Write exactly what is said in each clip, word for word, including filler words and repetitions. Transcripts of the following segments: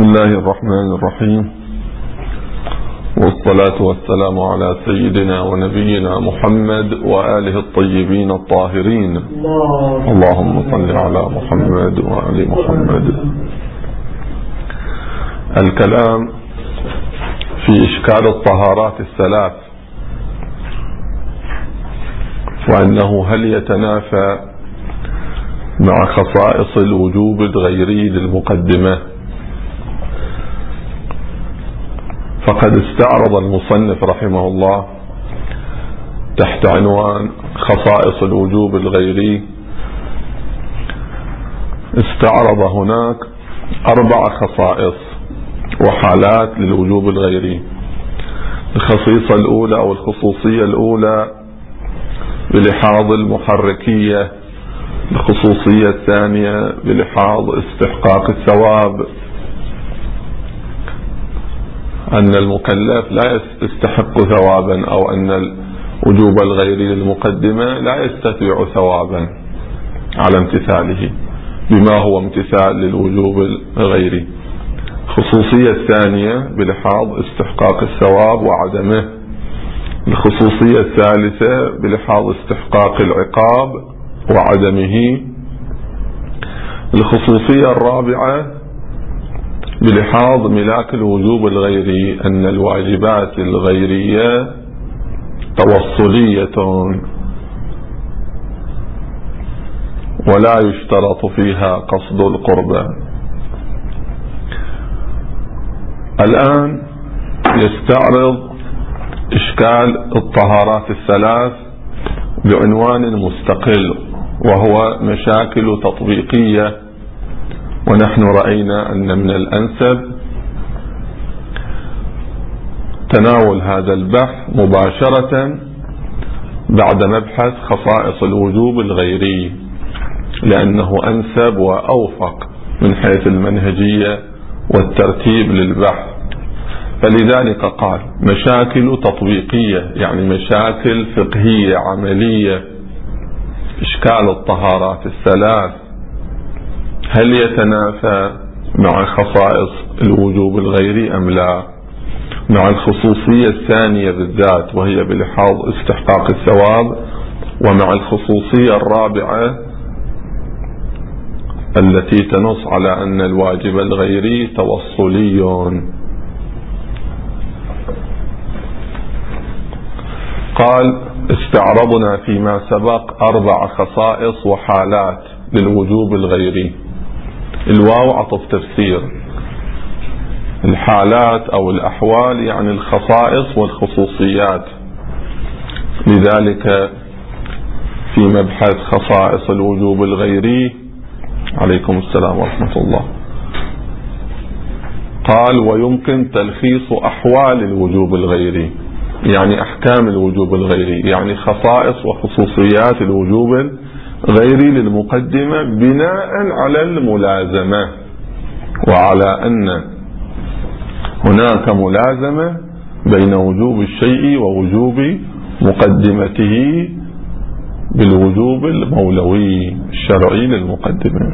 الله الرحمن الرحيم، والصلاة والسلام على سيدنا ونبينا محمد وآله الطيبين الطاهرين. اللهم صل على محمد وآل محمد. الكلام في إشكال الطهارات الثلاث، وأنه هل يتنافى مع خصائص الوجوب الغيري للمقدمة. فقد استعرض المصنف رحمه الله تحت عنوان خصائص الوجوب الغيري، استعرض هناك أربع خصائص وحالات للوجوب الغيري. الخصيصة الأولى أو الخصوصية الأولى بلحاظ المحركية، الخصوصية الثانية بلحاظ استحقاق الثواب، أن المكلف لا يستحق ثوابا، أو أن الوجوب الغيري للمقدمة لا يستتبع ثوابا على امتثاله بما هو امتثال للوجوب الغيري. الخصوصية الثانية بلحاظ استحقاق الثواب وعدمه. الخصوصية الثالثة بلحاظ استحقاق العقاب وعدمه. الخصوصية الرابعة بلحاظ ملاك الوجوب الغيري، أن الواجبات الغيرية توصلية ولا يشترط فيها قصد القربى. الآن يستعرض إشكال الطهارات الثلاث بعنوان مستقل، وهو مشاكل تطبيقية. ونحن رأينا أن من الأنسب تناول هذا البحث مباشرة بعد مبحث خصائص الوجوب الغيري، لأنه أنسب وأوفق من حيث المنهجية والترتيب للبحث. فلذلك قال مشاكل تطبيقية، يعني مشاكل فقهية عملية. إشكال الطهارات الثلاث هل يتنافى مع خصائص الوجوب الغيري أم لا؟ مع الخصوصية الثانية بالذات، وهي بلحاظ استحقاق الثواب، ومع الخصوصية الرابعة التي تنص على أن الواجب الغيري توصلي. قال استعرضنا فيما سبق أربع خصائص وحالات للوجوب الغيري. الواو عطف تفسير، الحالات أو الأحوال يعني الخصائص والخصوصيات. لذلك في مبحث خصائص الوجوب الغيري، عليكم السلام ورحمة الله، قال ويمكن تلخيص أحوال الوجوب الغيري، يعني أحكام الوجوب الغيري، يعني خصائص وخصوصيات الوجوب غيري للمقدمة بناء على الملازمة، وعلى أن هناك ملازمة بين وجوب الشيء ووجوب مقدمته بالوجوب المولوي الشرعي للمقدمة.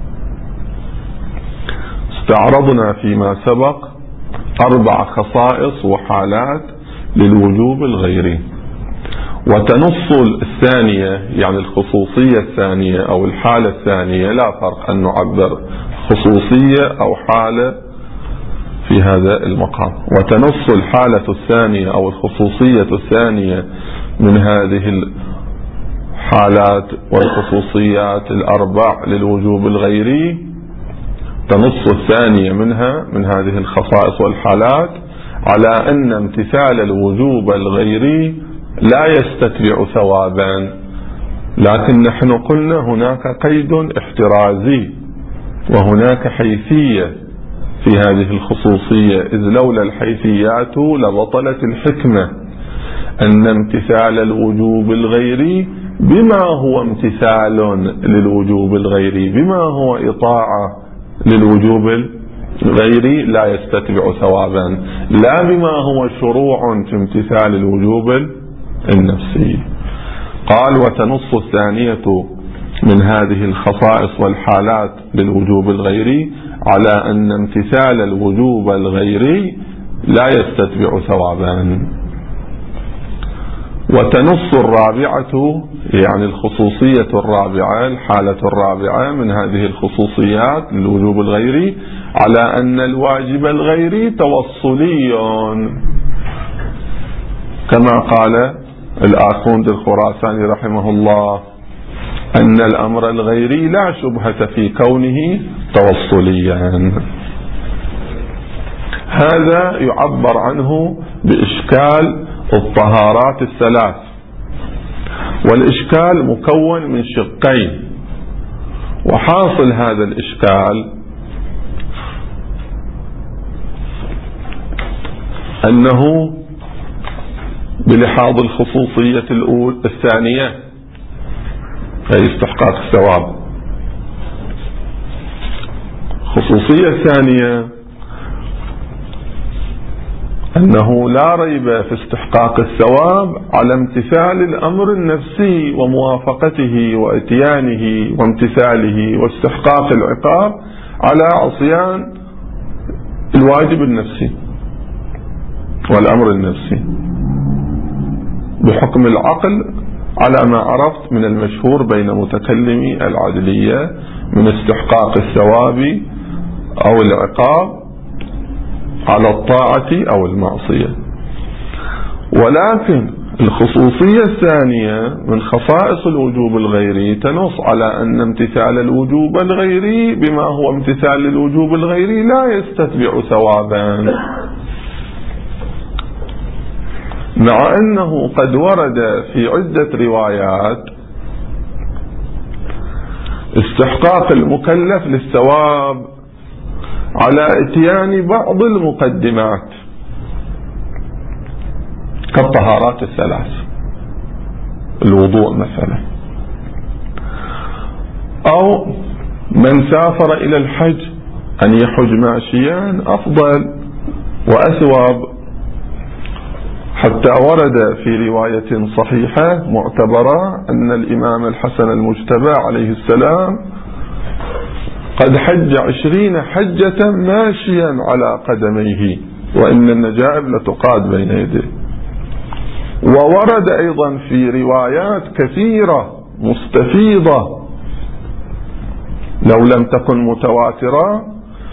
استعرضنا فيما سبق أربع خصائص وحالات للوجوب الغيري، وتنص الثانية يعني الخصوصية الثانية أو الحالة الثانية، لا فرق أن نعبر خصوصية أو حالة في هذا المقام. وتنص الحالة الثانية أو الخصوصية الثانية من هذه الحالات والخصوصيات الأربع للوجوب الغيري، تنص الثانية منها من هذه الخصائص والحالات على أن امتثال الوجوب الغيري لا يستتبع ثوابا. لكن نحن قلنا هناك قيد احترازي وهناك حيثية في هذه الخصوصية، إذ لولا الحيثيات لبطلت الحكمة، أن امتثال الوجوب الغيري بما هو امتثال للوجوب الغيري، بما هو إطاعة للوجوب الغيري لا يستتبع ثوابا، لا بما هو شروع في امتثال الوجوب النفسي. قال وتنص الثانية من هذه الخصائص والحالات للوجوب الغيري على أن امتثال الوجوب الغيري لا يستتبع ثوابا. وتنص الرابعة، يعني الخصوصية الرابعة، الحالة الرابعة من هذه الخصوصيات للوجوب الغيري، على أن الواجب الغيري توصلي، كما قال الآخوند الخراساني رحمه الله أن الأمر الغيري لا شبهة في كونه توصليا. هذا يعبر عنه بإشكال الطهارات الثلاث، والإشكال مكون من شقين، وحاصل هذا الإشكال أنه بلحاظ الخصوصية الأولى الثانية أي استحقاق الثواب. الخصوصية الثانية أنه لا ريب في استحقاق الثواب على امتثال الأمر النفسي وموافقته وإتيانه وامتثاله، واستحقاق العقاب على عصيان الواجب النفسي والأمر النفسي بحكم العقل، على ما عرفت من المشهور بين متكلمي العدلية من استحقاق الثواب أو العقاب على الطاعة أو المعصية. ولكن الخصوصية الثانية من خصائص الوجوب الغيري تنص على أن امتثال الوجوب الغيري بما هو امتثال الوجوب الغيري لا يستتبع ثوابا، مع أنه قد ورد في عدة روايات استحقاق المكلف للثواب على اتيان بعض المقدمات كالطهارات الثلاث، الوضوء مثلا، أو من سافر إلى الحج أن يحج ماشيا أفضل وأثواب، حتى ورد في رواية صحيحة معتبرة أن الإمام الحسن المجتبى عليه السلام قد حج عشرين حجة ماشيا على قدميه، وإن النجائب لتقاد بين يديه. وورد أيضا في روايات كثيرة مستفيضة لو لم تكن متواترة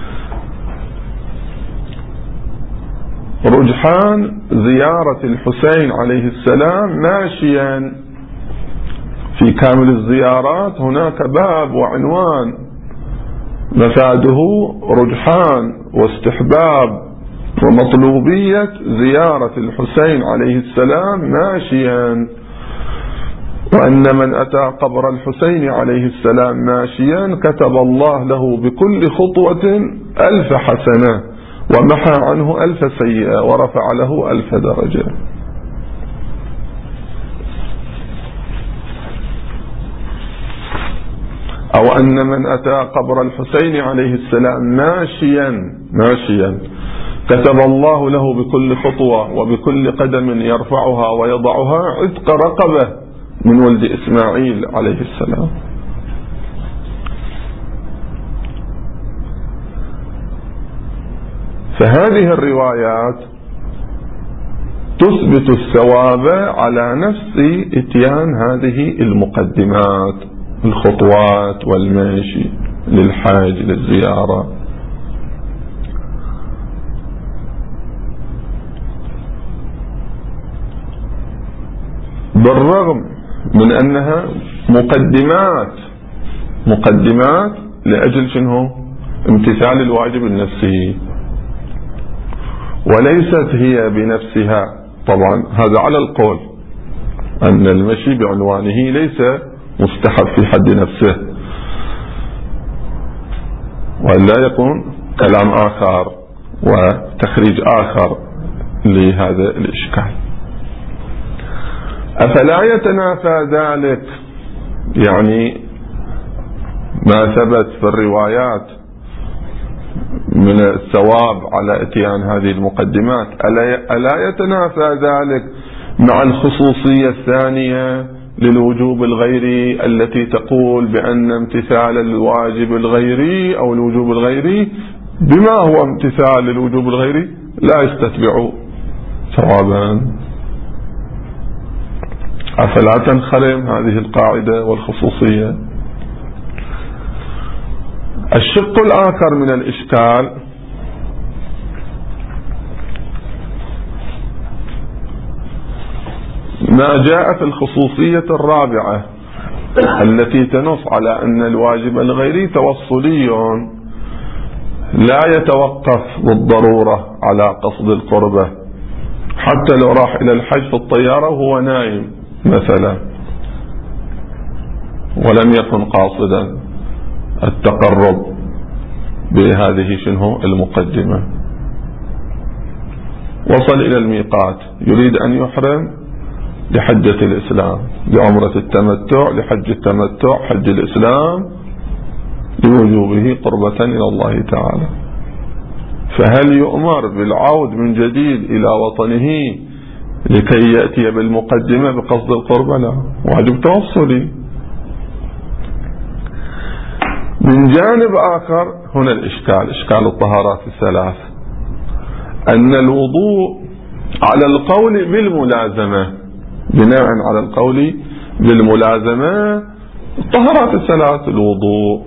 رجحان زيارة الحسين عليه السلام ماشيا. في كامل الزيارات هناك باب وعنوان مفاده رجحان واستحباب ومطلوبية زيارة الحسين عليه السلام ماشيا، وأن من أتى قبر الحسين عليه السلام ماشيا كتب الله له بكل خطوة ألف حسنة ومحى عنه ألف سيئة ورفع له ألف درجة. أو أن من أتى قبر الحسين عليه السلام ماشيا ماشيا كتب الله له بكل خطوة وبكل قدم يرفعها ويضعها عتق رقبة من ولد إسماعيل عليه السلام. فهذه الروايات تثبت الثواب على نفس اتيان هذه المقدمات، الخطوات والماشي للحاج للزيارة. بالرغم من أنها مقدمات مقدمات لأجل شنو؟ امتثال الواجب النفسي، وليست هي بنفسها. طبعا هذا على القول أن المشي بعنوانه ليس مستحب في حد نفسه، ولا يكون كلام آخر وتخريج آخر لهذا الإشكال. أفلا يتنافى ذلك يعني ما ثبت في الروايات من الثواب على اتيان هذه المقدمات، ألا يتنافى ذلك مع الخصوصية الثانية للوجوب الغيري التي تقول بأن امتثال الواجب الغيري أو الوجوب الغيري بما هو امتثال للوجوب الغيري لا يستتبع ثوابا. أفلا تنخرم هذه القاعدة والخصوصية؟ الشق الآخر من الإشكال ما جاء في الخصوصية الرابعة التي تنص على أن الواجب الغيري توصلي لا يتوقف بالضرورة على قصد القربة، حتى لو راح إلى الحج في الطيارة وهو نايم مثلا ولم يكن قاصدا التقرب بهذه شنو المقدمة، وصل إلى الميقات يريد أن يحرم لحجة الإسلام، لعمرة التمتع، لحج التمتع، حج الإسلام، لوجوبه قربة إلى الله تعالى. فهل يؤمر بالعود من جديد إلى وطنه لكي يأتي بالمقدمة بقصد القربة؟ لا، واجب توصلي. من جانب آخر هنا الإشكال، إشكال الطهارات الثلاث، أن الوضوء على القول بالملازمة، بناء على القول بالملازمة الطهارات الثلاث الوضوء،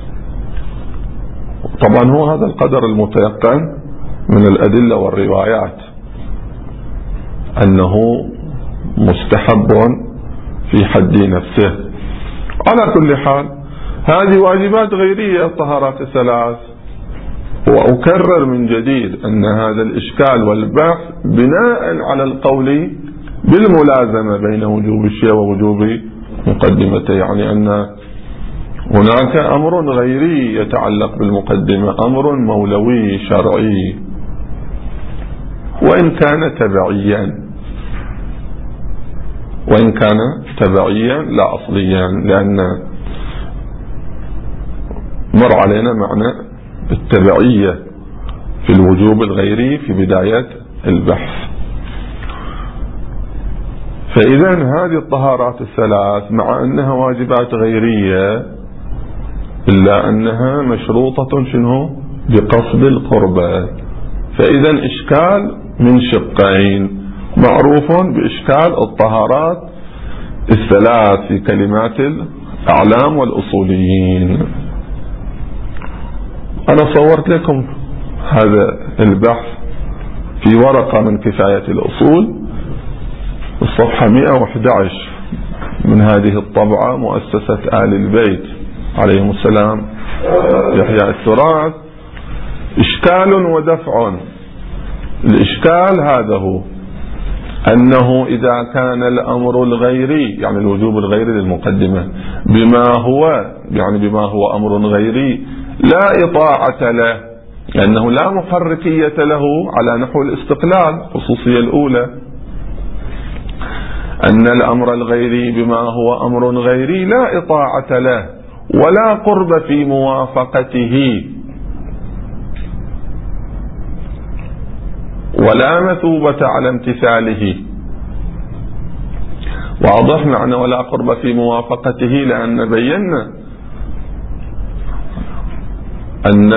طبعا هو هذا القدر المتيقن من الأدلة والروايات أنه مستحب في حد نفسه. على كل حال هذه واجبات غيرية الطهارات الثلاث، وأكرر من جديد أن هذا الإشكال والبحث بناء على القول بالملازمة بين وجوب الشيء ووجوب مقدمته، يعني أن هناك أمر غيري يتعلق بالمقدمة، أمر مولوي شرعي وإن كان تبعيا، وإن كان تبعيا لا أصليا، لأن مر علينا معنى التبعية في الوجوب الغيري في بداية البحث. فإذا هذه الطهارات الثلاث مع أنها واجبات غيرية إلا أنها مشروطة شنو؟ بقصد القربة. فإذا إشكال من شقين، معروف بإشكال الطهارات الثلاث في كلمات الأعلام والأصوليين. أنا صورت لكم هذا البحث في ورقة من كفاية الأصول الصفحة مئة وأحد عشر من هذه الطبعة، مؤسسة آل البيت عليهم السلام يحيى التراث. إشكال ودفع. الإشكال هذا هو أنه إذا كان الأمر الغيري، يعني الوجوب الغيري للمقدمة، بما هو يعني بما هو أمر غيري لا إطاعة له، لأنه لا محركية له على نحو الاستقلال، الخصوصية الأولى أن الأمر الغيري بما هو أمر غيري لا إطاعة له ولا قرب في موافقته ولا مثوبة على امتثاله. واضح معنى ولا قرب في موافقته، لأن بينا أن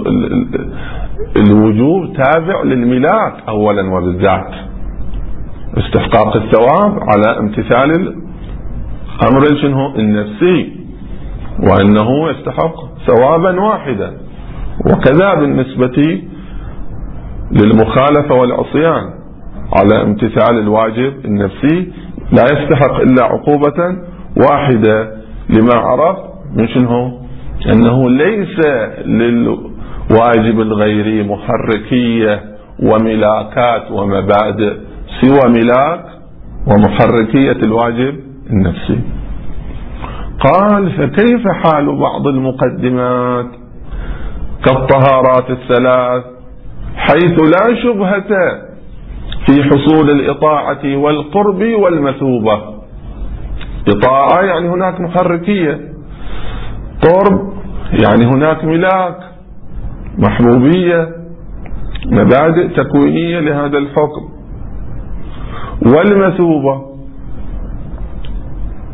الوجوب تابع للملاك أولا وبالذات، استحقاق الثواب على امتثال الأمر شنو النفسي، وأنه يستحق ثوابا واحدا. وكذا بالنسبة للمخالفة والعصيان على امتثال الواجب النفسي لا يستحق إلا عقوبة واحدة، لما عرف من شنو أنه ليس للواجب الغيري محركية وملاكات ومبادئ سوى ملاك ومحركية الواجب النفسي. قال فكيف حال بعض المقدمات كالطهارات الثلاث حيث لا شبهة في حصول الإطاعة والقرب والمثوبة. إطاعة يعني هناك محركية، قرب يعني هناك ملاك، محبوبية، مبادئ تكوينية لهذا الحكم، والمثوبة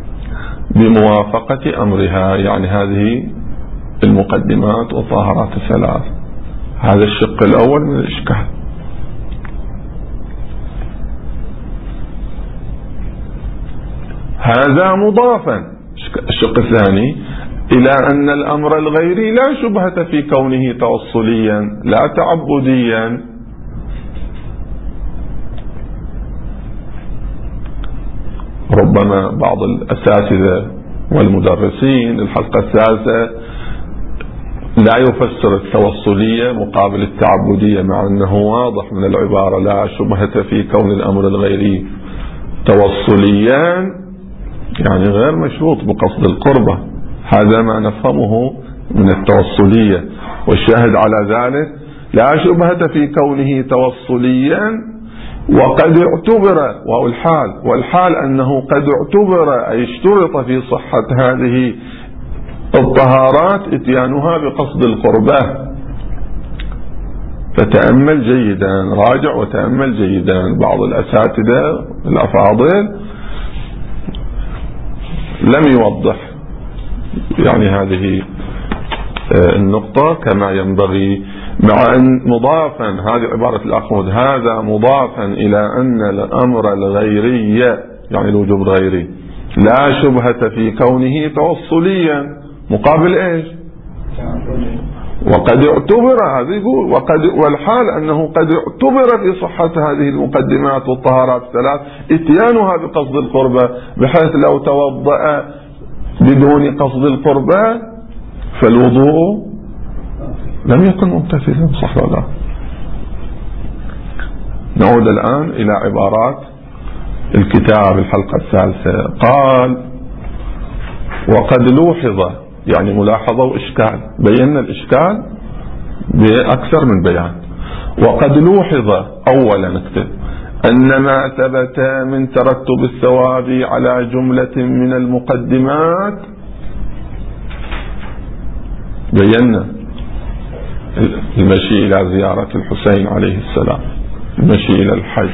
بموافقة أمرها، يعني هذه المقدمات والطهارات الثلاث. هذا الشق الأول من الإشكال. هذا مضافا الشق الثاني إلى أن الأمر الغيري لا شبهة في كونه توصليا لا تعبديا. ربما بعض الأساتذة والمدرسين الحلقة الثالثة لا يفسر التوصلية مقابل التعبدية، مع أنه واضح من العبارة لا شبهة في كون الأمر الغيري توصليا، يعني غير مشروط بقصد القربة. هذا ما نفهمه من التوصلية، والشاهد على ذلك لا شبهة في كونه توصليا وقد اعتبر، وهو الحال، والحال أنه قد اعتبر أي اشترط في صحة هذه الطهارات اتيانها بقصد القربة. فتأمل جيدا، راجع وتأمل جيدا. بعض الأساتذة الأفاضل لم يوضح يعني هذه النقطة كما ينبغي، مع أن مضافا، هذه عبارة الأخوذ، هذا مضافا إلى أن الأمر الغيري يعني الوجوب الغيري لا شبهة في كونه توصليا مقابل إيش؟ وقد اعتبر، هذا يقول وقد، والحال أنه قد اعتبر في صحة هذه المقدمات والطهارات الثلاث اتيانها بقصد القربة، بحيث لو توضأ بدون قصد القربة فالوضوء لم يكن ممتثلا، صح ولا لا؟ نعود الآن إلى عبارات الكتاب الحلقة الثالثة. قال: وقد لوحظ، يعني ملاحظة وإشكال، بينا الإشكال بأكثر من بيان. وقد لوحظ، أولا نكتب، أن ما ثبت من ترتب الثواب على جملة من المقدمات، بينا المشي إلى زيارة الحسين عليه السلام، المشي إلى الحج،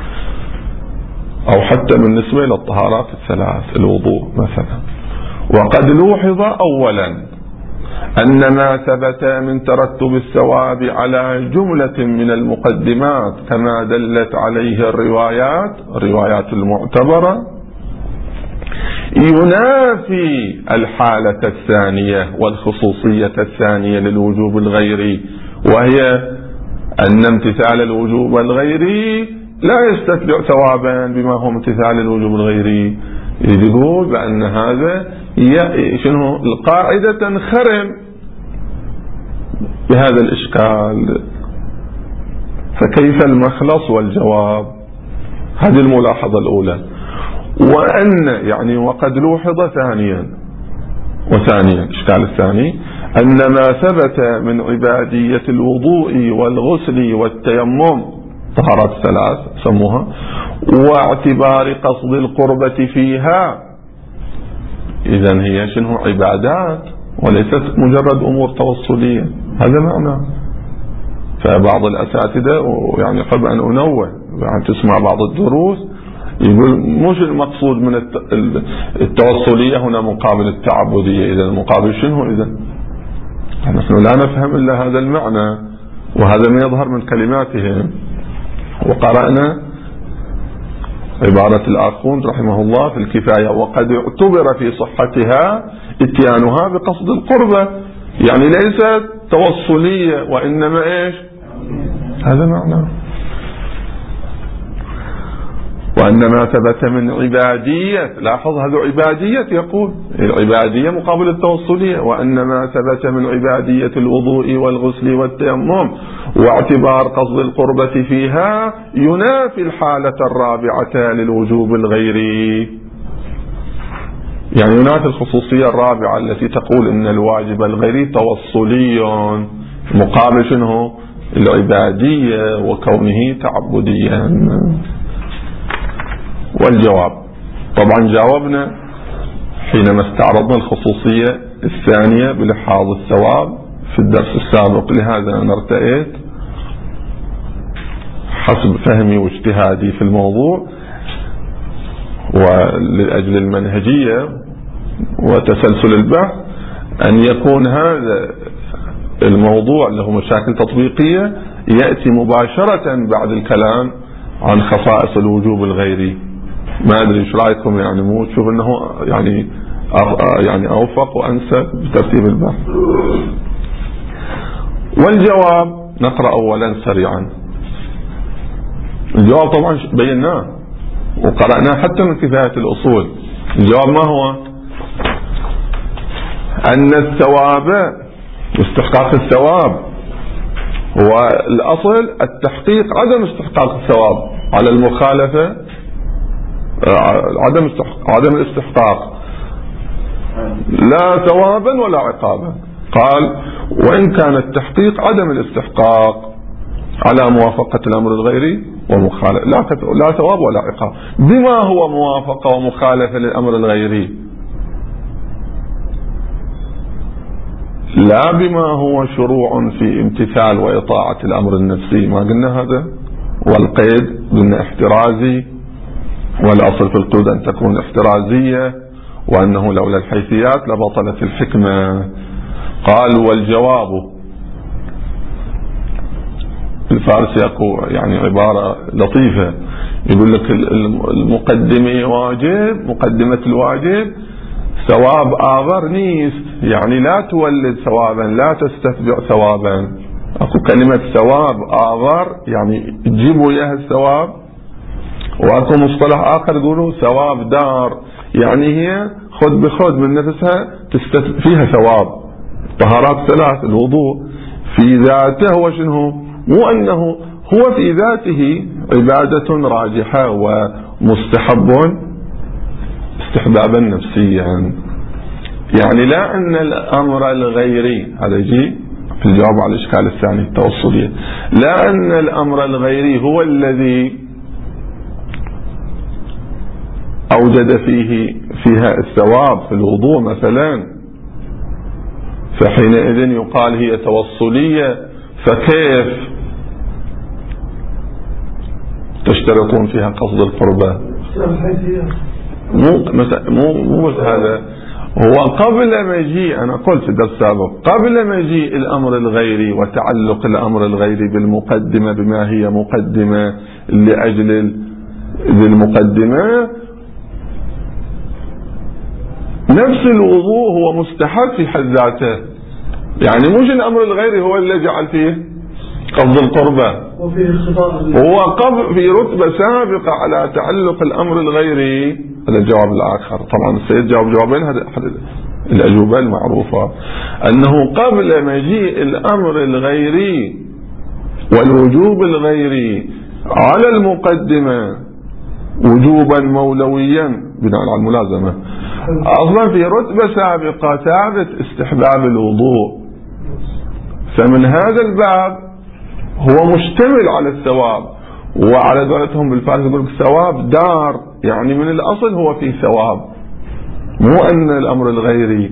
أو حتى بالنسبة إلى الطهارات الثلاث الوضوء مثلا. وقد لوحظ أولا أن ما ثبت من ترتب الثواب على جملة من المقدمات كما دلت عليه الروايات الروايات المعتبرة ينافي الحالة الثانية والخصوصية الثانية للوجوب الغيري، وهي أن امتثال الوجوب الغيري لا يستتبع ثوابا بما هو امتثال الوجوب الغيري. يقول بأن هذا شنو القاعدة تنخرم بهذا الإشكال، فكيف المخلص والجواب؟ هذه الملاحظة الأولى. وأن يعني وقد لوحظ ثانيا وثانيا الإشكال الثاني أن ما ثبت من عبادية الوضوء والغسل والتيمم، طهارات ثلاث سموها، واعتبار قصد القربة فيها، إذن هي شنو عبادات وليست مجرد أمور توصلية. هذا معنى. فبعض الأساتذة يعني أحب أن أنوه، يعني تسمع بعض الدروس يقول مش المقصود من التوصلية هنا مقابل التعبدية، إذا المقابل شنو؟ إذا نحن لا نفهم إلا هذا المعنى، وهذا ما يظهر من كلماتهم. وقرأنا عبارة الآخوند رحمه الله في الكفاية: وقد اعتبر في صحتها اتيانها بقصد القربة، يعني ليست توصلية وإنما إيش؟ هذا معنى. وأنما ثبت من عبادية، لاحظ هذا عبادية، يقول العبادية مقابل التوصلية، وأنما ثبت من عبادية الوضوء والغسل والتيمم واعتبار قصد القربة فيها ينافي الحالة الرابعة للوجوب الغيري، يعني ينافي الخصوصية الرابعة التي تقول إن الواجب الغيري توصلي مقابل شنو؟ العبادية وكونه تعبديا. والجواب طبعا جاوبنا حينما استعرضنا الخصوصية الثانية بلحاظ الثواب في الدرس السابق، لهذا أنا ارتأيت حسب فهمي واجتهادي في الموضوع ولأجل المنهجية وتسلسل البحث أن يكون هذا الموضوع له مشاكل تطبيقية يأتي مباشرة بعد الكلام عن خصائص الوجوب الغيري. ما أدري إيش رأيكم، يعني مو تشوف أنه يعني يعني أوفق وأنسب بترتيب البحث. والجواب نقرأ أولا سريعا. الجواب طبعا بيناه وقرأناه حتى من كفاية الأصول. الجواب ما هو؟ أن الثواب استحقاق الثواب هو الأصل، التحقيق عدم استحقاق الثواب على المخالفة، عدم عدم الاستحقاق لا ثوابا ولا عقابا. قال وإن كان التحقيق عدم الاستحقاق على موافقة الأمر الغيري ومخالفة، لا لا ثواب ولا عقاب. بما هو موافقة ومخالفة للأمر الغيري، لا بما هو شروع في امتثال وإطاعة الأمر النفسي. ما قلنا هذا؟ والقيد قلنا احترازي، والأصل في القيود أن تكون احترازية، وأنه لولا الحيثيات لبطلت الحكمة. قال والجواب، الفارسي يقول يعني عبارة لطيفة، يقول لك المقدمة واجب، مقدمة الواجب ثواب آخر نيس، يعني لا تولد ثوابا، لا تستتبع ثوابا. أكو كلمة ثواب آخر يعني تجيبوا إياها الثواب، وأكو مصطلح آخر يقولوا ثواب دار، يعني هي خذ بخذ من نفسها فيها ثواب. طهارات ثلاث، الوضوء في ذاته هو شنو؟ مو أنه هو في ذاته عبادة راجحة ومستحب استحبابا نفسيا، يعني لا أن الأمر الغيري، هذا يجي في الجواب على الإشكال الثاني التوصلية، لا أن الأمر الغيري هو الذي أوجد فيه فيها الثواب في الوضوء مثلا، فحينئذ يقال هي توصلية. فكيف تشترطون فيها قصد القربة؟ مو مو مو بس هذا، هو قبل مجيء، أنا قلت في الدرس السابق، قبل مجيء الأمر الغيري وتعلق الأمر الغيري بالمقدمة بما هي مقدمة لأجل المقدمة، نفس الوضوء هو مستحب في حد ذاته، يعني مش الأمر الغيري هو اللي جعل فيه قصد القربة، هو قبل في رتبة سابقة على تعلق الأمر الغيري. هذا الجواب الآخر. طبعا السيد جاوب جوابين، هذا أحد الأجوبة المعروفة، أنه قبل مجيء الأمر الغيري والوجوب الغيري على المقدمة وجوبا مولويا بناء على الملازمة، أصلا في رتبة سابقة ثابت استحباب الوضوء، فمن هذا الباب هو مشتمل على الثواب. وعلى دولتهم بالفارس يقول الثواب دار، يعني من الأصل هو في ثواب، مو أن الأمر الغيري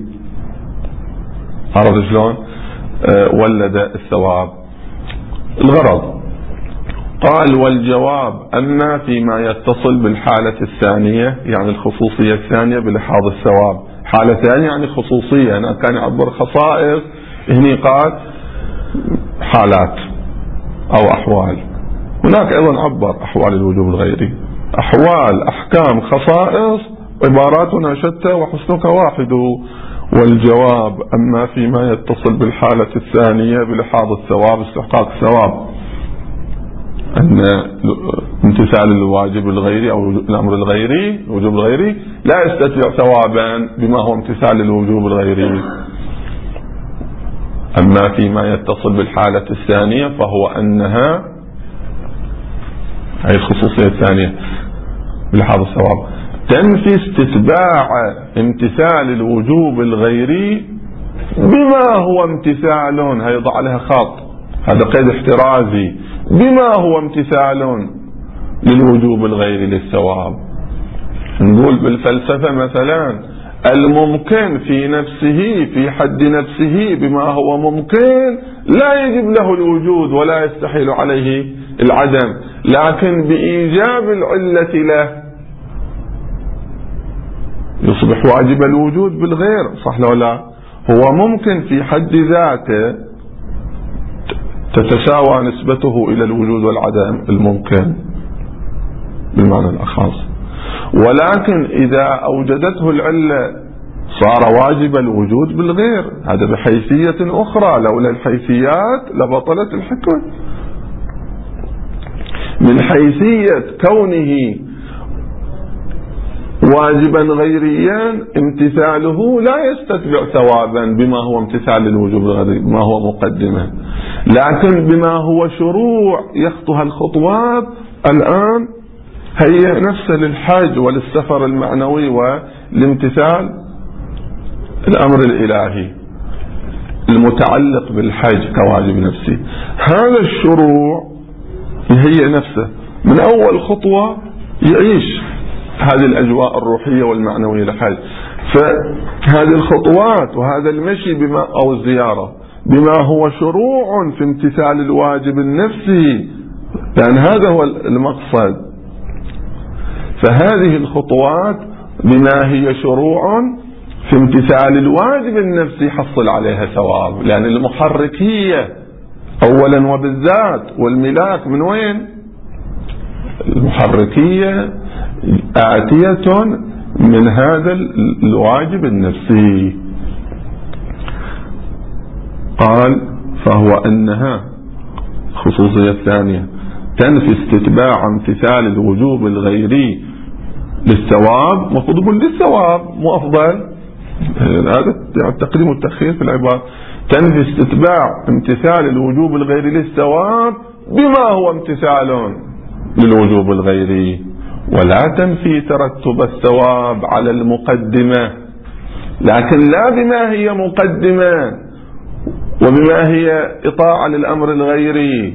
عرفت شلون أه ولد الثواب. الغرض قال والجواب أما فيما يتصل بالحالة الثانية، يعني الخصوصية الثانية بلحاظ الثواب. حالة ثانية يعني خصوصية، أنا كان يعبر خصائص، هني قال حالات أو أحوال. هناك أيضا عبر أحوال الوجوب الغيري، أحوال أحكام خصائص عباراتنا شتى وحسنك واحد. والجواب أما فيما يتصل بالحالة الثانية بلحاظ الثواب استحقاق الثواب، أن امتثال الواجب الغيري أو الأمر الغيري الوجوب الغيري لا يستتبع ثوابا بما هو امتثال الوجوب الغيري. أما فيما يتصل بالحالة الثانية فهو أنها هي الخصوصية الثانية بلحاظ الثواب تنفي استتباع امتثال الوجوب الغيري بما هو امتثال، هيضع لها خط، هذا قيد احترازي، بما هو امتثال للوجوب الغيري للثواب. نقول بالفلسفة مثلا الممكن في نفسه في حد نفسه بما هو ممكن لا يجب له الوجود ولا يستحيل عليه العدم، لكن بإيجاب العلة له يصبح واجب الوجود بالغير، صح لو لا؟ هو ممكن في حد ذاته تتساوى نسبته إلى الوجود والعدم، الممكن بالمعنى الأخص، ولكن إذا أوجدته العلة صار واجب الوجود بالغير، هذا بحيثية أخرى، لولا الحيثيات لبطلت الحكمة. من حيثية كونه واجبا غيريا امتثاله لا يستتبع ثوابا بما هو امتثال للوجوب الغيري، بما هو مقدمة، لكن بما هو شروع يخطوها الخطوات الآن هي نفسه للحج وللسفر المعنوي والامتثال الأمر الإلهي المتعلق بالحج كواجب نفسي. هذا الشروع هي نفسه من أول خطوة يعيش هذه الأجواء الروحية والمعنوية للحج. فهذه الخطوات وهذا المشي بما أو الزيارة بما هو شروع في امتثال الواجب النفسي، لأن هذا هو المقصد. فهذه الخطوات بما هي شروع في امتثال الواجب النفسي حصل عليها ثواب، لأن المحركية أولا وبالذات والملاك من وين؟ المحركية آتية من هذا الواجب النفسي. قال فهو أنها خصوصية ثانية تنفي استتباع امتثال الوجوب الغيري للثواب، مطلوب للثواب مو أفضل، هذا التقديم والتأخير في العبارة، تنفي استتباع امتثال الوجوب الغيري للثواب بما هو امتثال للوجوب الغيري، ولا تنفي ترتب الثواب على المقدمة، لكن لا بما هي مقدمة وبما هي إطاعة للأمر الغيري،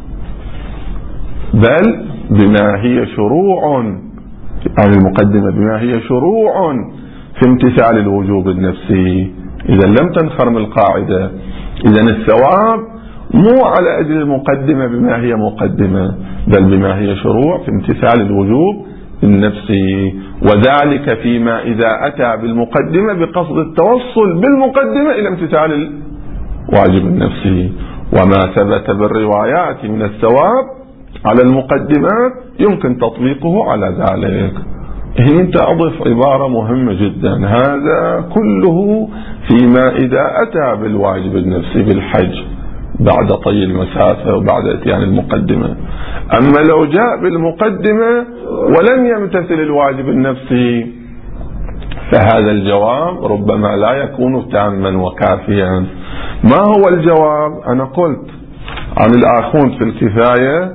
بل بما هي شروع، يعني المقدمة بما هي شروع في امتثال الوجوب النفسي. إذا لم تنخرم القاعدة، إذا الثواب مو على أجل المقدمة بما هي مقدمة، بل بما هي شروع في امتثال الوجوب النفسي، وذلك فيما إذا أتى بالمقدمة بقصد التوصل بالمقدمة إلى امتثال الواجب النفسي. وما ثبت بالروايات من الثواب على المقدمات يمكن تطبيقه على ذلك. هنا أضف عبارة مهمة جدا، هذا كله فيما إذا أتى بالواجب النفسي بالحج بعد طي المسافة وبعد اتيان المقدمة. أما لو جاء بالمقدمة ولم يمتثل الواجب النفسي فهذا الجواب ربما لا يكون تاما وكافيا. ما هو الجواب؟ أنا قلت عن الآخون في الكفاية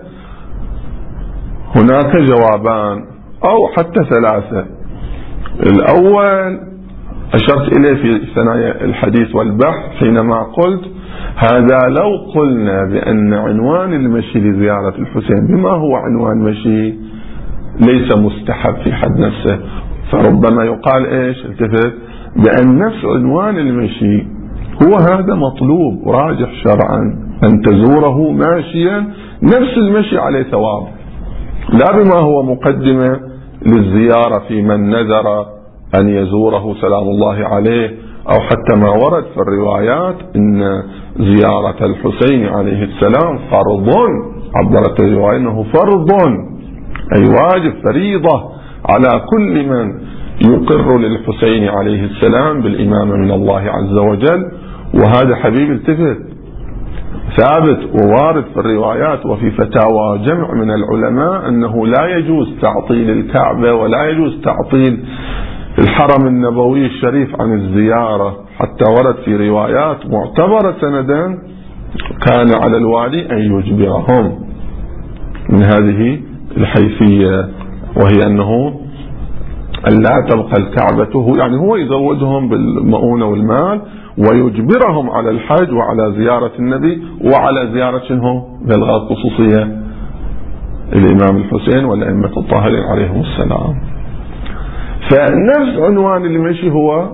هناك جوابان أو حتى ثلاثة. الأول أشرت إليه في ثنايا الحديث والبحث حينما قلت هذا لو قلنا بأن عنوان المشي لزيارة الحسين بما هو عنوان مشي ليس مستحب في حد نفسه، فربما يقال إيش التفت بأن نفس عنوان المشي هو هذا مطلوب راجح شرعا، أن تزوره ماشيا نفس المشي عليه ثواب، لا بما هو مقدمة للزيارة في من نذر أن يزوره سلام الله عليه، أو حتى ما ورد في الروايات إن زيارة الحسين عليه السلام فرض، عبرت الرواية أنه فرض أي واجب فريضة على كل من يقر للحسين عليه السلام بالإمامة من الله عز وجل. وهذا حبيب التفت ثابت ووارد في الروايات وفي فتاوى جمع من العلماء أنه لا يجوز تعطيل الكعبة ولا يجوز تعطيل الحرم النبوي الشريف عن الزيارة، حتى ورد في روايات معتبرة سندا كان على الوالي أن يجبرهم من هذه الحيثية، وهي أنه أن لا تبقى الكعبة، يعني هو يزودهم بالمؤونة والمال ويجبرهم على الحج وعلى زيارة النبي وعلى زيارة شنو بلغات خصوصية الإمام الحسين والأئمة الطاهرين عليهم السلام. فنفس عنوان المشي هو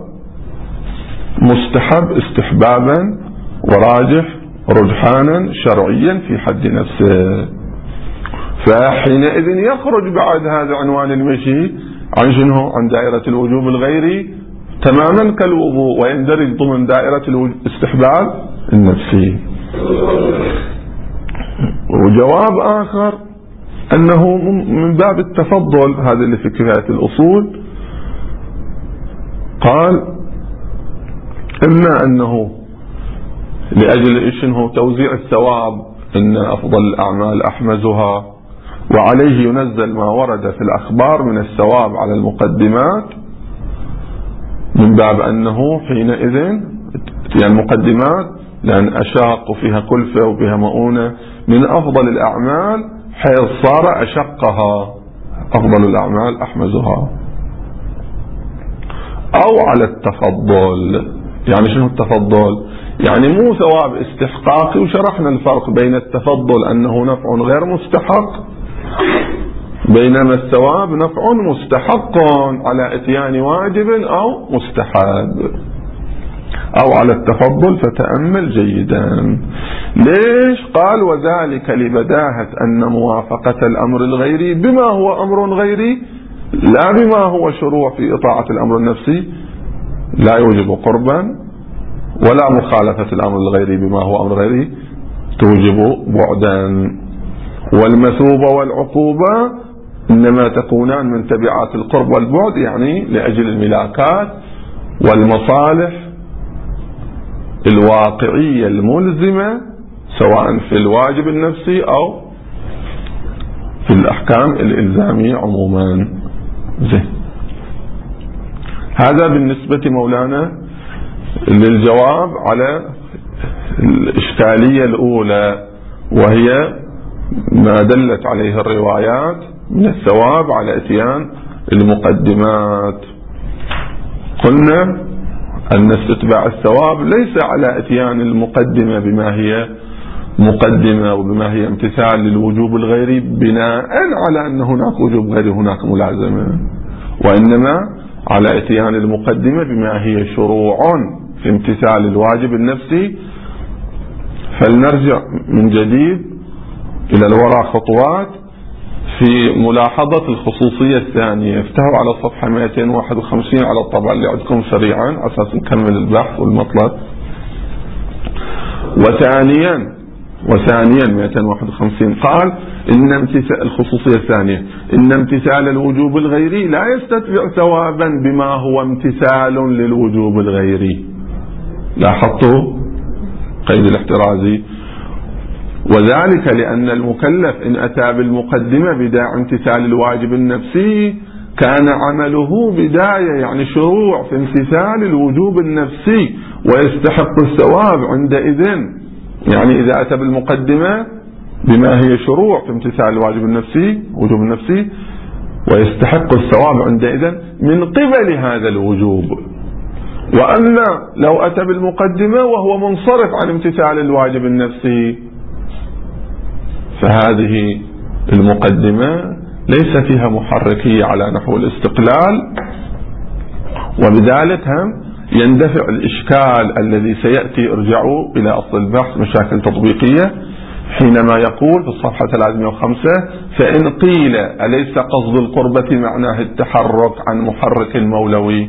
مستحب استحبابا وراجح رجحانا شرعيا في حد نفسه. فحينئذ يخرج بعد هذا عنوان المشي عن شنو؟ عن دائرة الوجوب الغيري تماما كالوضوء، ويندرج ضمن دائرة الاستحباب النفسي. وجواب آخر أنه من باب التفضل، هذا اللي في كفاية الأصول، قال إما أنه لأجل إشنه توزيع الثواب، إن أفضل الأعمال أحمزها، وعليه ينزل ما ورد في الأخبار من الثواب على المقدمات، من باب أنه حينئذ يعني المقدمات لأن أشاق وفيها كلفة وفيها مؤونة من أفضل الأعمال، حيث صار أشقها أفضل الأعمال أحمزها. أو على التفضل، يعني شنو التفضل؟ يعني مو ثواب استحقاقي، وشرحنا الفرق بين التفضل أنه نفع غير مستحق، بينما الثواب نفع مستحق على اتيان واجب أو مستحب. أو على التفضل فتأمل جيدا. ليش؟ قال وذلك لبداهة أن موافقة الأمر الغيري بما هو أمر غيري لا بما هو شروع في إطاعة الأمر النفسي لا يوجب قربا، ولا مخالفة الأمر الغيري بما هو أمر غيري توجب بعدا. والمثوبة والعقوبة إنما تكونان من تبعات القرب والبعد، يعني لأجل الملاكات والمصالح الواقعية الملزمة، سواء في الواجب النفسي أو في الأحكام الإلزامية عموما. زين، هذا بالنسبة مولانا للجواب على الإشكالية الأولى، وهي ما دلت عليه الروايات من الثواب على اتيان المقدمات. قلنا أن استتباع الثواب ليس على اتيان المقدمة بما هي مقدمة وبما هي امتثال للوجوب الغيري بناء على أن هناك وجوب غيري هناك ملازمة، وإنما على اتيان المقدمة بما هي شروع في امتثال الواجب النفسي. فلنرجع من جديد إلى الوراء خطوات في ملاحظة الخصوصية الثانية. افتحوا على الصفحة مئتين وواحد وخمسين على الطبع اللي عندكم سريعا على أساس نكمل البحث والمطلب. وثانيا وثانيا مئتين وواحد وخمسين قال إن امتثال الخصوصية الثانية إن امتثال الوجوب الغيري لا يستتبع ثوابا بما هو امتثال للوجوب الغيري. لاحظتوا قيد الاحترازي؟ وذلك لأن المكلف إن أتى بالمقدمة بداعي امتثال الواجب النفسي كان عمله بداية يعني شروع في امتثال الوجوب النفسي، ويستحق الثواب عندئذ. يعني إذا أتى بالمقدمة بما هي شروع في امتثال الواجب النفسي وجوب النفسي ويستحق الثواب عندئذ من قبل هذا الوجوب. وأما لو أتى بالمقدمة وهو منصرف عن امتثال الواجب النفسي فهذه المقدمة ليس فيها محركية على نحو الاستقلال، وبذلك هم يندفع الإشكال الذي سيأتي. ارجعوا إلى أصل البحث مشاكل تطبيقية حينما يقول في الصفحة ثلاثمئة وخمسة فإن قيل أليس قصد القربة معناه التحرك عن محرك مولوي.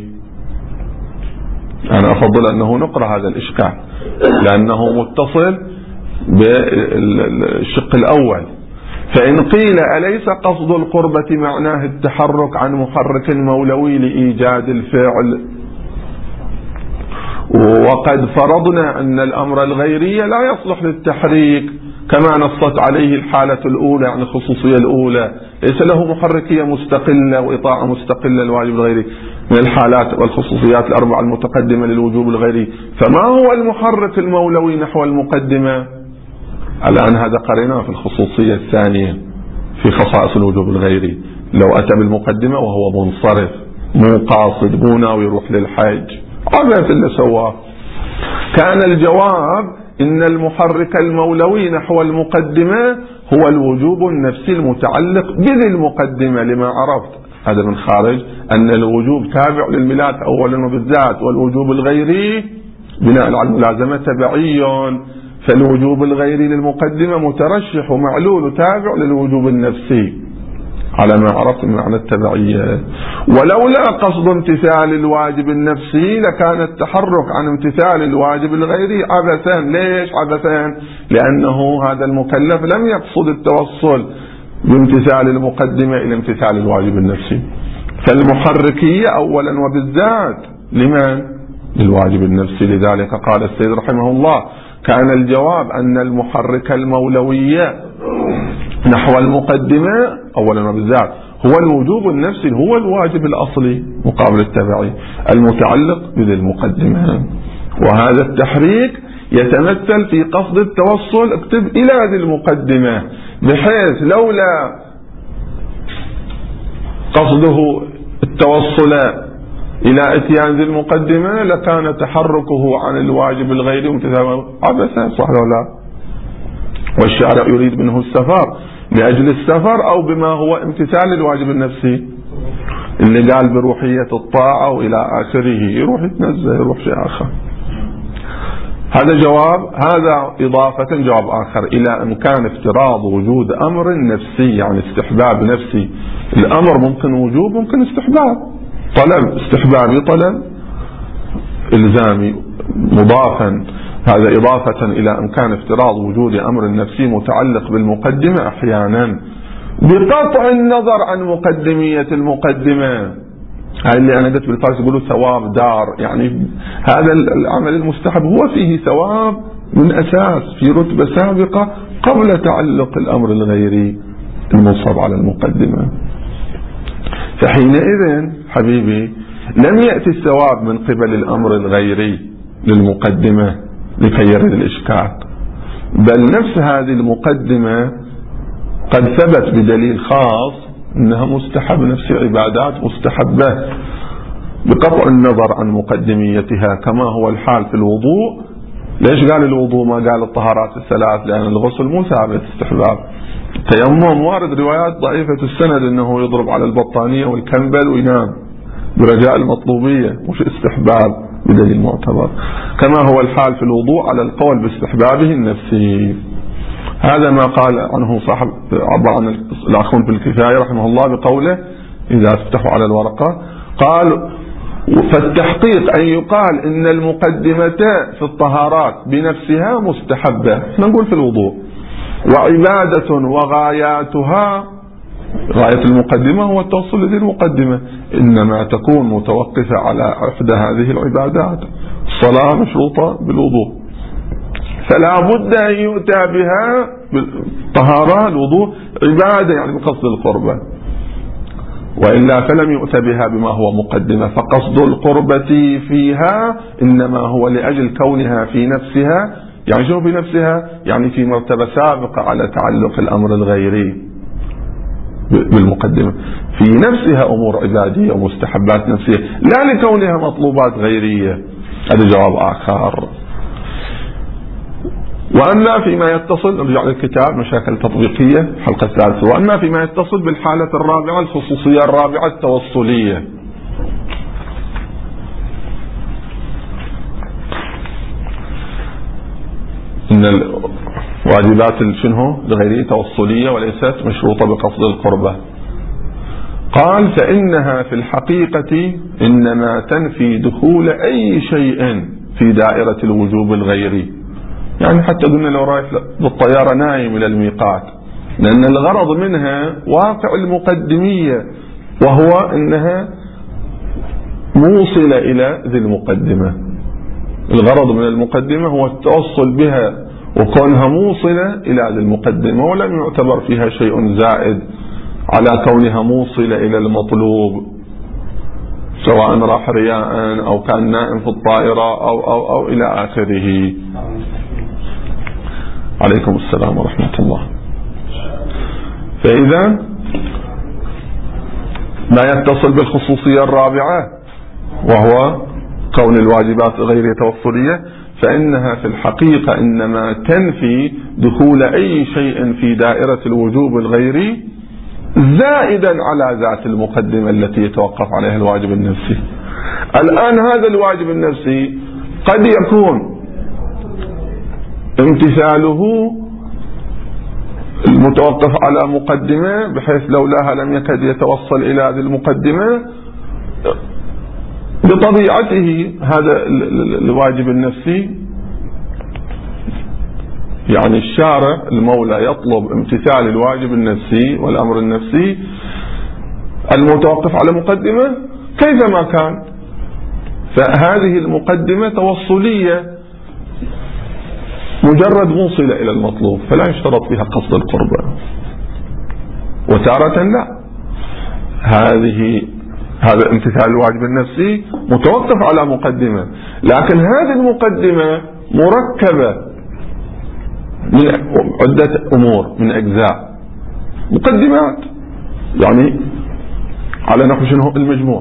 أنا أفضل أنه نقرأ هذا الإشكال لأنه متصل بالشق الأول. فإن قيل أليس قصد القربة معناه التحرك عن محرك مولوي لإيجاد الفعل، وقد فرضنا أن الأمر الغيري لا يصلح للتحريك كما نصت عليه الحالة الأولى عن الخصوصية الأولى، ليس له محركية مستقلة وإطاعة مستقلة الواجب الغيري من الحالات والخصوصيات الأربعة المتقدمة للوجوب الغيري. فما هو المحرك المولوي نحو المقدمة؟ الآن هذا قريناه في الخصوصية الثانية في خصائص الوجوب الغيري. لو أتى بالمقدمة وهو منصرف مو قاصد مو ناوي يروح للحج عبث اللي سواه، كان الجواب إن المحرك المولوي نحو المقدمة هو الوجوب النفسي المتعلق بذي المقدمة. لما عرفت هذا من خارج أن الوجوب تابع للملاك أولا وبالذات، والوجوب الغيري بناء على الملازمة تبعي، فالوجوب الغيري للمقدمة مترشح ومعلول تابع للوجوب النفسي. على ما عرفت من معنى التبعية. ولولا قصد امتثال الواجب النفسي لكان التحرك عن امتثال الواجب الغيري عبثا. ليش عبثا؟ لأنه هذا المكلف لم يقصد التوصل بامتثال المقدمة إلى امتثال الواجب النفسي. فالمحركية أولا وبالذات لمن؟ للواجب النفسي. لذلك قال السيد رحمه الله: كان الجواب أن المحرك المولوية نحو المقدمة أولا وبالذات هو الوجوب النفسي، هو الواجب الأصلي مقابل التبعي المتعلق بذي المقدمة. وهذا التحريك يتمثل في قصد التوصل اكتب إلى ذي المقدمة، بحيث لولا قصده التوصل إلى اتيان ذي المقدمة لكان تحركه عن الواجب الغيري وامتثاله عبثا. صح ولا لا؟ والشارع يريد منه السفر لأجل السفر أو بما هو امتثال الواجب النفسي. اللي قال بروحية الطاعة وإلى آخره يروح يتنزه يروح شيء آخر. هذا جواب. هذا إضافة جواب آخر إلى إمكان افتراض وجود أمر نفسي، يعني استحباب نفسي. الأمر ممكن وجوب ممكن استحباب، طلب استحبابي طلب إلزامي مضافا. هذا إضافة إلى إمكان افتراض وجود أمر نفسي متعلق بالمقدمة أحيانا بقطع النظر عن مقدمية المقدمة. هاي اللي أنا قلت بالفارس يقولوا ثواب دار، يعني هذا العمل المستحب هو فيه ثواب من أساس في رتبة سابقة قبل تعلق الأمر الغيري المنصب على المقدمة. فحينئذ حبيبي لم يأتي الثواب من قبل الأمر الغيري للمقدمة لكي يرد الإشكال، بل نفس هذه المقدمة قد ثبت بدليل خاص أنها مستحب، نفس عبادات مستحبة بقطع النظر عن مقدميتها، كما هو الحال في الوضوء. ليش قال الوضوء ما قال الطهارات الثلاث؟ لأن الغسل مو ثابت استحباب. تيمم وارد روايات ضعيفة السند أنه يضرب على البطانية والكنبل وينام برجاء المطلوبية، مش استحباب بدليل معتبر، كما هو الحال في الوضوء على القول باستحبابه النفسي. هذا ما قال عنه صاحب عبر عن الأخون في الكفاية رحمه الله بقوله إذا افتحوا على الورقة قال: فالتحقيق أن يقال إن المقدمة في الطهارات بنفسها مستحبة، نقول في الوضوء، وعبادة وغاياتها، غاية المقدمة هو التوصل لذي المقدمة، إنما تكون متوقفة على إحدى هذه العبادات. الصلاة مشروطة بالوضوء، فلا بد أن يؤتى بها بالطهارة. الوضوء عبادة يعني بقصد القربة، وإلا فلم يؤتى بها بما هو مقدمة. فقصد القربة فيها إنما هو لأجل كونها في نفسها، يعني شو في نفسها؟ يعني في مرتبة سابقة على تعلق الأمر الغيري بالمقدمة، في نفسها أمور عبادية ومستحبات نفسية، لا لكونها مطلوبات غيرية. هذا جواب آخر. وأما فيما يتصل، نرجع للكتاب مشاكل تطبيقية الحلقة الثالثة، وأما فيما يتصل بالحالة الرابعة الخصوصية الرابعة التوصلية، إن الواجبات شنو لغيره توصلية وليست مشروطة بقصد القربة. قال: فإنها في الحقيقة إنما تنفي دخول أي شيء في دائرة الوجوب الغيري. يعني حتى قلنا لو رايح بالطيارة نايم إلى الميقات، لأن الغرض منها واقع المقدمية، وهو أنها موصلة إلى ذي المقدمة. الغرض من المقدمة هو التوصل بها وكونها موصلة إلى ذي المقدمة، ولم يعتبر فيها شيء زائد على كونها موصلة إلى المطلوب، سواء راح رياء أو كان نائم في الطائرة أو, أو, أو إلى آخره. عليكم السلام ورحمة الله. فإذا ما يتصل بالخصوصية الرابعة وهو كون الواجبات غير توصلية، فإنها في الحقيقة إنما تنفي دخول أي شيء في دائرة الوجوب الغيري زائدا على ذات المقدمة التي يتوقف عليها الواجب النفسي. الآن هذا الواجب النفسي قد يكون امتثاله المتوقف على مقدمة بحيث لولاها لم يكد يتوصل إلى هذه المقدمة، بطبيعته هذا الواجب النفسي، يعني الشارع المولى يطلب امتثال الواجب النفسي والأمر النفسي المتوقف على مقدمة كيفما كان. فهذه المقدمة توصلية مجرد موصلة إلى المطلوب، فلا يشترط فيها قصد القربة. وتارة لا، هذه هذا امتثال الواجب النفسي متوقف على مقدمة، لكن هذه المقدمة مركبة من عدة أمور، من أجزاء، مقدمات، يعني على نحو شنو المجموع،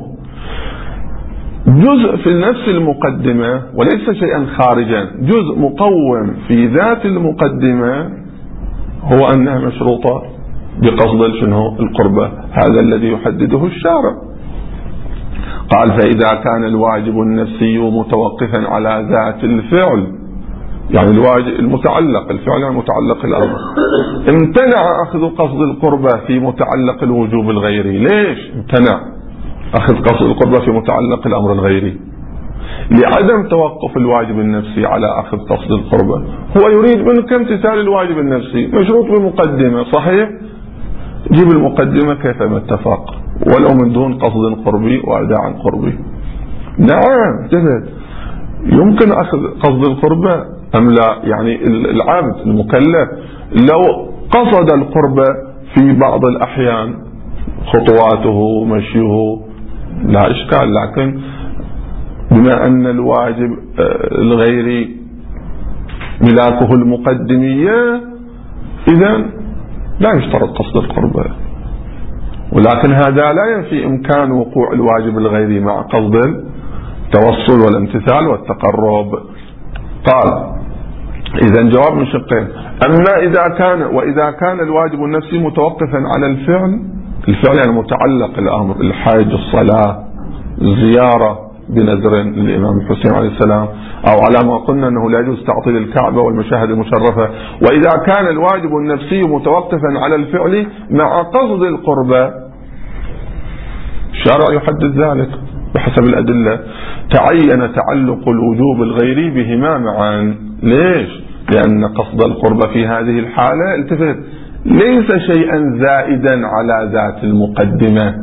جزء في نفس المقدمة وليس شيئا خارجا، جزء مقوم في ذات المقدمة هو أنها مشروطة بقصد شنو القربة، هذا الذي يحدده الشارع. قال فإذا كان الواجب النفسي متوقفا على ذات الفعل، يعني الواجب المتعلق الفعل المتعلق الأمر، امتنع أخذ قصد القربة في متعلق الوجوب الغيري. ليش امتنع أخذ قصد القربة في متعلق الأمر الغيري؟ لعدم توقف الواجب النفسي على أخذ قصد القربة. هو يريد منك امتثال الواجب النفسي مشروط بمقدمة، صحيح؟ جيب المقدمة كيفما اتفق ولو من دون قصد قربي وأداء قربي. نعم جد يمكن أخذ قصد القربة أم لا؟ يعني العبد المكلف لو قصد القربة في بعض الأحيان، خطواته مشيه لا إشكال، لكن بما أن الواجب الغيري ملاكه المقدمية إذن لا يشترط قصد القربة. ولكن هذا لا ينفي إمكان وقوع الواجب الغيري مع قصد التوصل والامتثال والتقرب. قال إذن جواب من شقين. أما إذا كان وإذا كان الواجب النفسي متوقفا على الفعل، الفعل يعني متعلق الأمر، الحج، الصلاة، الزيارة بنذر للإمام الحسين عليه السلام، أو على ما قلنا أنه لا يجوز تعطيل الكعبة والمشاهد المشرفة. وإذا كان الواجب النفسي متوقفا على الفعل مع قصد القربة، الشارع يحدد ذلك بحسب الأدلة، تعين تعلق الوجوب الغيري بهما معا. ليش؟ لأن قصد القربة في هذه الحالة، التفت، ليس شيئا زائدا على ذات المقدمة،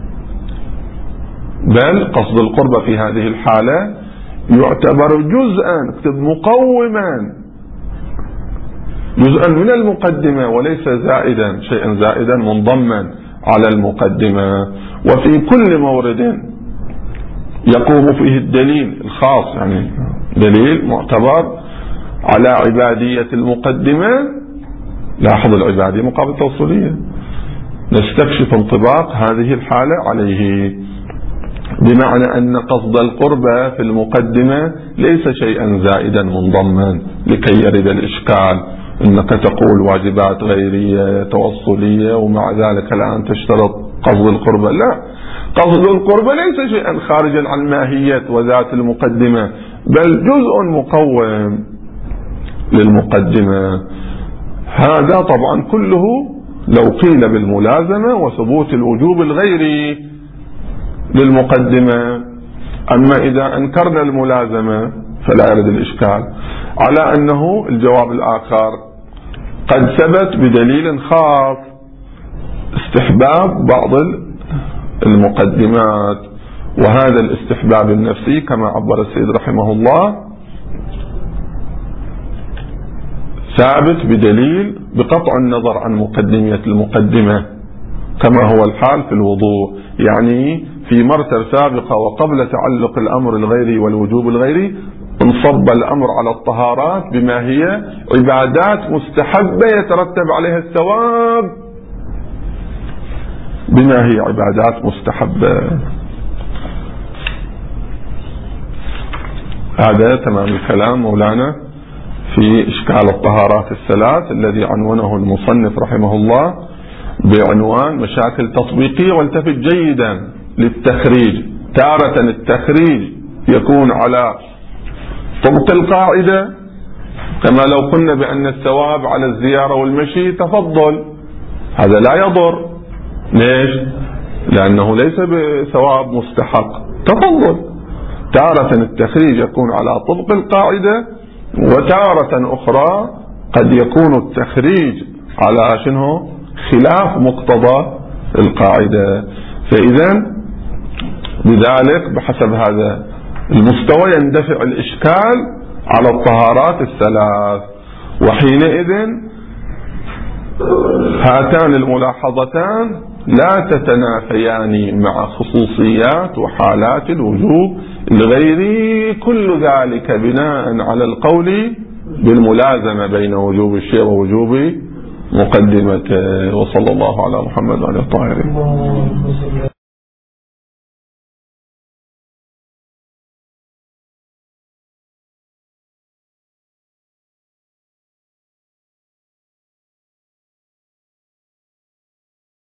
بل قصد القربة في هذه الحالة يعتبر جزءا، اكتب مقوما، جزءا من المقدمة وليس زائدا، شيئا زائدا منضما على المقدمة. وفي كل مورد يقوم فيه الدليل الخاص، يعني دليل معتبر على عبادية المقدمة، لاحظ العبادية مقابل التوصلية، نستكشف انطباق هذه الحالة عليه، بمعنى أن قصد القربة في المقدمة ليس شيئا زائدا منضما لكي يرد الإشكال أنك تقول واجبات غيرية توصلية ومع ذلك الآن تشترط قصد القربة. لا، قصد القربة ليس شيئا خارجا عن ماهية وذات المقدمة، بل جزء مقوم للمقدمة. هذا طبعا كله لو قيل بالملازمة وثبوت الوجوب الغيري للمقدمة. أما إذا أنكرنا الملازمة فلا يرد الإشكال، على أنه الجواب الآخر قد ثبت بدليل خاص استحباب بعض المقدمات، وهذا الاستحباب النفسي كما عبر السيد رحمه الله ثابت بدليل بقطع النظر عن مقدمية المقدمة، كما هو الحال في الوضوء. يعني في مرتبة سابقة وقبل تعلق الأمر الغيري والوجوب الغيري انصب الأمر على الطهارات بما هي عبادات مستحبة يترتب عليها الثواب، بما هي عبادات مستحبة. هذا تمام الكلام مولانا في إشكال الطهارات الثلاث الذي عنونه المصنف رحمه الله بعنوان مشاكل تطبيقية. والتفت جيدا للتخريج، تارة التخريج يكون على طبق القاعدة، كما لو قلنا بأن الثواب على الزيارة والمشي تفضل، هذا لا يضر. ليش؟ لأنه ليس بثواب مستحق، تفضل. تارة التخريج يكون على طبق القاعدة، وتارة أخرى قد يكون التخريج على شنو خلاف مقتضى القاعدة. فإذا بذلك بحسب هذا المستوى يندفع الإشكال على الطهارات الثلاث، وحينئذ هاتان الملاحظتان لا تتنافيان مع خصوصيات وحالات الوجوب الغيري، كل ذلك بناء على القول بالملازمة بين وجوب الشيء ووجوب مقدمته. وصلى الله على محمد وعلى آله الطاهرين.